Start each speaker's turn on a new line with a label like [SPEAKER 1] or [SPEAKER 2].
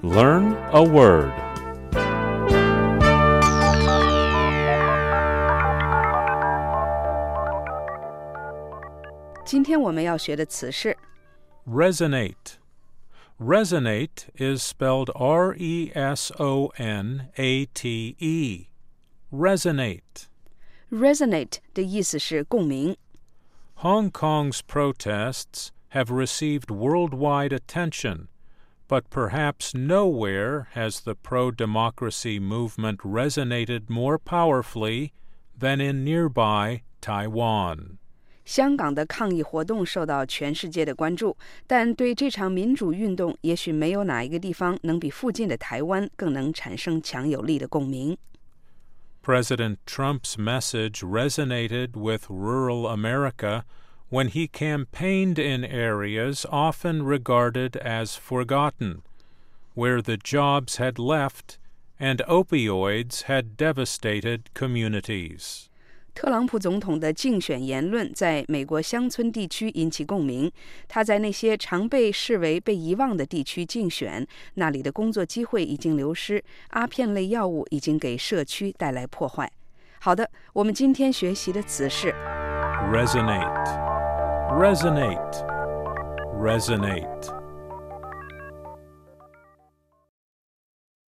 [SPEAKER 1] Learn a word.
[SPEAKER 2] 今天我们要学的词是
[SPEAKER 1] Resonate. Resonate is spelled R-E-S-O-N-A-T-E. Resonate.
[SPEAKER 2] resonate 的意思是共鸣。
[SPEAKER 1] Hong Kong's protests have received worldwide attention, but perhaps nowhere has the pro-democracy movement resonated more powerfully than in nearby Taiwan.
[SPEAKER 2] 香港的抗议活动受到全世界的关注，但对这场民主运动，也许没有哪一个地方能比附近的台湾更能产生强有力的共鸣。
[SPEAKER 1] President Trump's message resonated with rural America when he campaigned in areas often regarded as forgotten, where the jobs had left and opioids had devastated communities.
[SPEAKER 2] 特朗普总统的竞选言论在美国乡村地区引起共鸣。他在那些常被视为被遗忘的地区竞选，那里的工作机会已经流失，阿片类药物已经给社区带来破坏。好的，我们今天学习的词是
[SPEAKER 1] Resonate. Resonate. Resonate.